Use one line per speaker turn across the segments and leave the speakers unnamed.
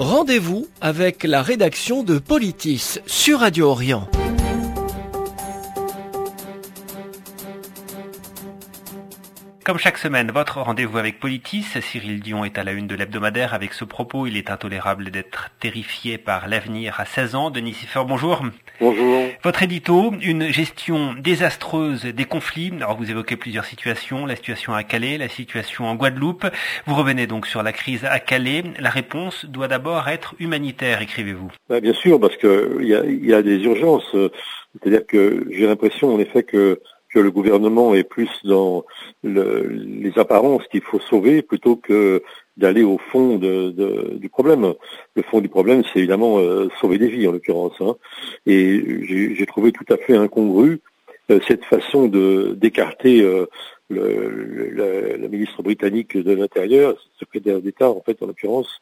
Rendez-vous avec la rédaction de Politis sur Radio Orient.
Comme chaque semaine, votre rendez-vous avec Politis. Cyril Dion est à la une de l'hebdomadaire avec ce propos: il est intolérable d'être terrifié par l'avenir à 16 ans. Denis Siffert, bonjour.
Bonjour.
Votre édito, une gestion désastreuse des conflits. Alors vous évoquez plusieurs situations, la situation à Calais, la situation en Guadeloupe. Vous revenez donc sur la crise à Calais. La réponse doit d'abord être humanitaire, écrivez-vous.
Bien sûr, parce que il y a des urgences. C'est-à-dire que j'ai l'impression en effet que le gouvernement est plus dans les apparences qu'il faut sauver plutôt que d'aller au fond du problème. Le fond du problème, c'est évidemment sauver des vies en l'occurrence. Et j'ai trouvé tout à fait incongru cette façon d'écarter le ministre britannique de l'Intérieur, secrétaire d'État en fait en l'occurrence,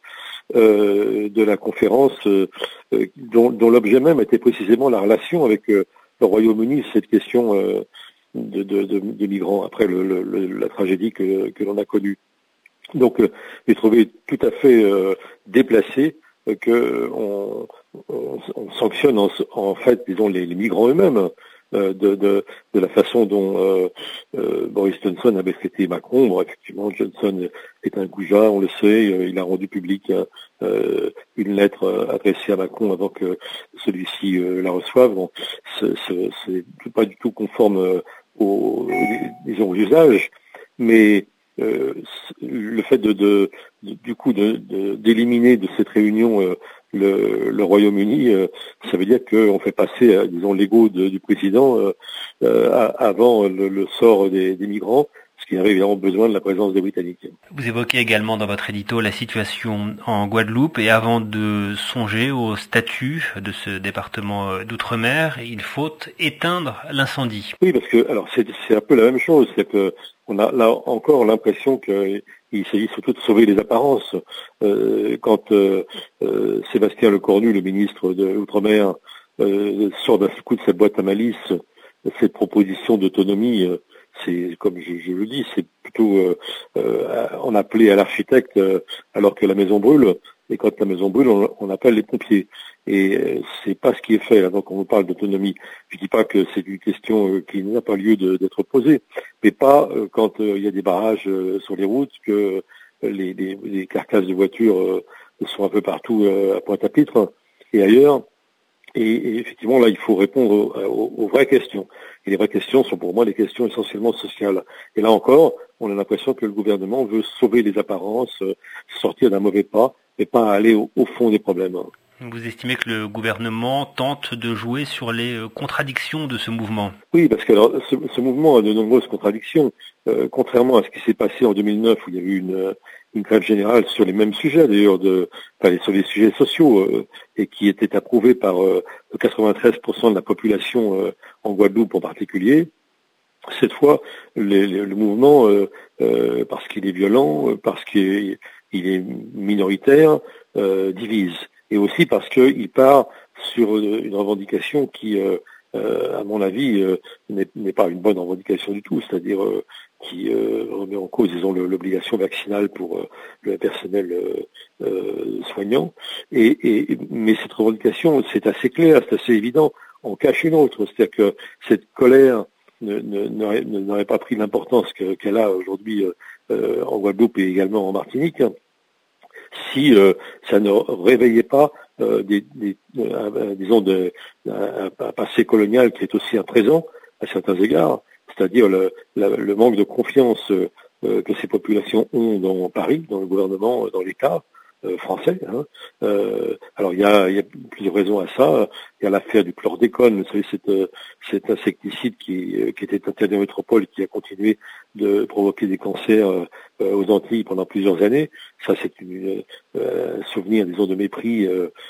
de la conférence dont l'objet même était précisément la relation avec le Royaume-Uni, cette question de migrants après la tragédie que l'on a connue. Donc j'ai trouvé tout à fait déplacé que on sanctionne en fait disons les migrants eux-mêmes de la façon dont Boris Johnson avait traité Macron. Bon, effectivement, Johnson est un goujat, on le sait, il a rendu public une lettre adressée à Macron avant que celui-ci la reçoive. Bon, c'est pas du tout conforme aux usages, mais le fait d'éliminer de cette réunion le Royaume-Uni, ça veut dire qu'on fait passer, disons, l'ego du président avant le sort des migrants, ce qui avait évidemment besoin de la présence des Britanniques.
Vous évoquez également dans votre édito la situation en Guadeloupe, et avant de songer au statut de ce département d'outre-mer, il faut éteindre l'incendie.
Oui, parce que alors c'est un peu la même chose, c'est que on a là encore l'impression qu'il s'agit surtout de sauver les apparences. Quand Sébastien Lecornu, le ministre de l'Outre-mer, sort d'un coup de sa boîte à malice cette proposition d'autonomie, c'est comme je le dis, c'est plutôt on appelait à l'architecte alors que la maison brûle, et quand la maison brûle, on appelle les pompiers. Et c'est pas ce qui est fait là. Donc on vous parle d'autonomie. Je dis pas que c'est une question qui n'a pas lieu d'être posée, mais pas quand il y a des barrages sur les routes, que les carcasses de voitures sont un peu partout à Pointe-à-Pitre et ailleurs. Et effectivement, là, il faut répondre aux vraies questions. Et les vraies questions sont pour moi des questions essentiellement sociales. Et là encore, on a l'impression que le gouvernement veut sauver les apparences, sortir d'un mauvais pas, mais pas aller au fond des problèmes.
Vous estimez que le gouvernement tente de jouer sur les contradictions de ce mouvement? Oui,
parce que alors, ce mouvement a de nombreuses contradictions. Contrairement à ce qui s'est passé en 2009, où il y a eu une grève générale sur les mêmes sujets, d'ailleurs, sur les sujets sociaux, et qui était approuvée par 93% de la population en Guadeloupe en particulier. Cette fois, le mouvement, parce qu'il est violent, parce qu'il est minoritaire, divise. Et aussi parce qu'il part sur une revendication qui, à mon avis, n'est pas une bonne revendication du tout, c'est-à-dire qui remet en cause, disons, l'obligation vaccinale pour le personnel soignant. Mais cette revendication, c'est assez clair, c'est assez évident, en cache une autre, c'est-à-dire que cette colère n'aurait pas pris l'importance qu'elle a aujourd'hui en Guadeloupe et également en Martinique, si ça ne réveillait pas disons un passé colonial qui est aussi un présent à certains égards, c'est-à-dire le manque de confiance que ces populations ont dans Paris, dans le gouvernement, dans l'État français. Alors il y a plusieurs raisons à ça. Il y a l'affaire du chlordécone, vous savez, cet insecticide qui était interdit en métropole, qui a continué de provoquer des cancers aux Antilles pendant plusieurs années. Ça, c'est un souvenir, disons, de mépris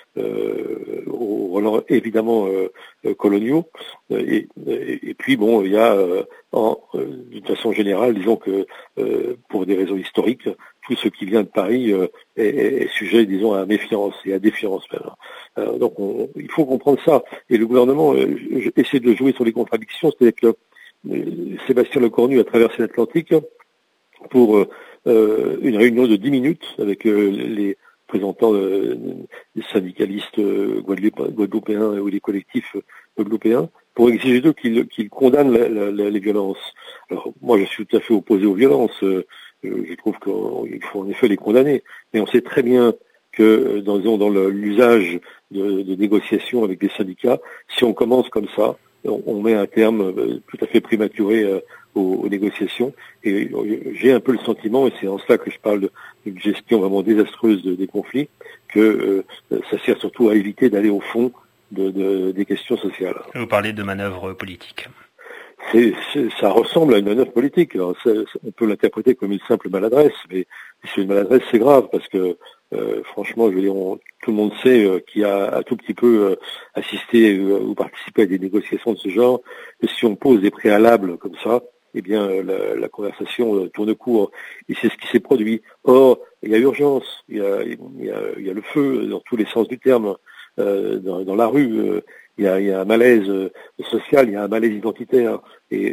aux relents évidemment coloniaux. Et puis bon, il y a d'une façon générale, disons que pour des raisons historiques, tout ce qui vient de Paris est sujet, disons, à méfiance et à défiance même. Donc il faut comprendre ça. Et le gouvernement essaie de jouer sur les contradictions, c'est-à-dire que Sébastien Lecornu a traversé l'Atlantique pour une réunion de 10 minutes avec représentants des syndicalistes guadeloupéens ou des collectifs guadeloupéens, pour exiger d'eux qu'ils condamnent les violences. Alors moi je suis tout à fait opposé aux violences, je trouve qu'il faut en effet les condamner, mais on sait très bien que dans l'usage de négociations avec des syndicats, si on commence comme ça, on met un terme tout à fait prématuré aux négociations. Et j'ai un peu le sentiment, et c'est en cela que je parle d'une gestion vraiment désastreuse des conflits, que ça sert surtout à éviter d'aller au fond des questions sociales.
Vous parlez de manœuvre politique.
Ça ressemble à une manœuvre politique. Alors, on peut l'interpréter comme une simple maladresse, mais si c'est une maladresse, c'est grave, parce que franchement, je veux dire, tout le monde sait qui a un tout petit peu assisté ou participé à des négociations de ce genre, que si on pose des préalables comme ça, eh bien la conversation tourne court. Et c'est ce qui s'est produit. Or, il y a urgence, il y a le feu dans tous les sens du terme, dans la rue. Il y a un malaise social, il y a un malaise identitaire. Et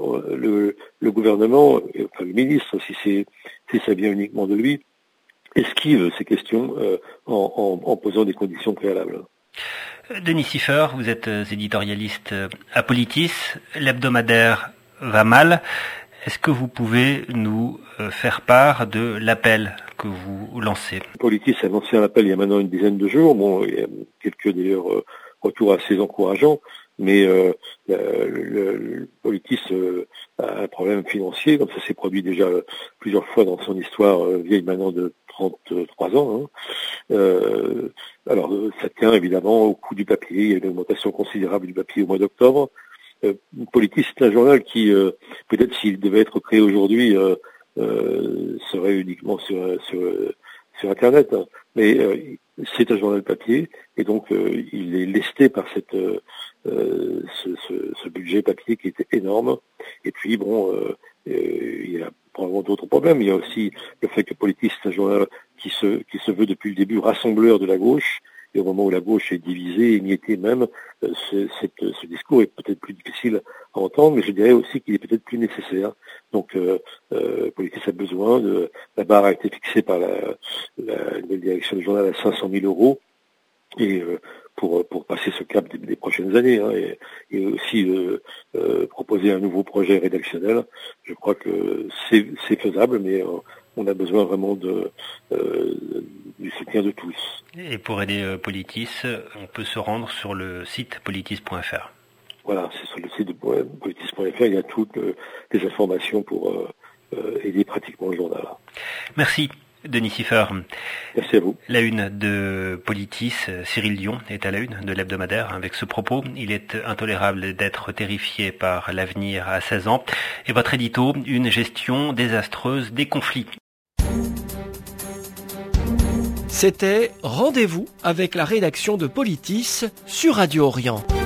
le gouvernement, enfin le ministre, si ça vient uniquement de lui, esquive ces questions en posant des conditions préalables.
Denis Siffert, vous êtes éditorialiste à Politis. L'hebdomadaire va mal. Est-ce que vous pouvez nous faire part de l'appel que vous lancez?
Politis a lancé un appel il y a maintenant une dizaine de jours. Bon, il y a quelques d'ailleurs retours assez encourageants, mais le Politis a un problème financier, comme ça s'est produit déjà plusieurs fois dans son histoire vieille maintenant de 33 ans. Alors ça tient évidemment au coût du papier. Il y a une augmentation considérable du papier au mois d'octobre. Politis, c'est un journal qui, peut-être s'il devait être créé aujourd'hui, serait uniquement sur Internet, hein. Mais c'est un journal papier, et donc il est lesté par ce budget papier qui était énorme. Et puis bon, il y a probablement d'autres problèmes. Il y a aussi le fait que Politis, c'est un journal qui se veut depuis le début rassembleur de la gauche. Et au moment où la gauche est divisée, émiettée même, ce discours est peut-être plus difficile à entendre, mais je dirais aussi qu'il est peut-être plus nécessaire. Donc, Politis a besoin la barre a été fixée par la nouvelle direction du journal à 500 000 €, et pour passer ce cap des prochaines années, hein, et aussi proposer un nouveau projet rédactionnel. Je crois que c'est faisable, mais on a besoin vraiment du soutien de tous.
Et pour aider Politis, on peut se rendre sur le site politis.fr.
Voilà, c'est sur le site de politis.fr, il y a toutes les informations pour aider pratiquement le journal.
Merci Denis Siffert.
Merci à vous.
La une de Politis, Cyril Dion est à la une de l'hebdomadaire avec ce propos. Il est intolérable d'être terrifié par l'avenir à 16 ans. Et votre édito, une gestion désastreuse des conflits.
C'était Rendez-vous avec la rédaction de Politis sur Radio Orient.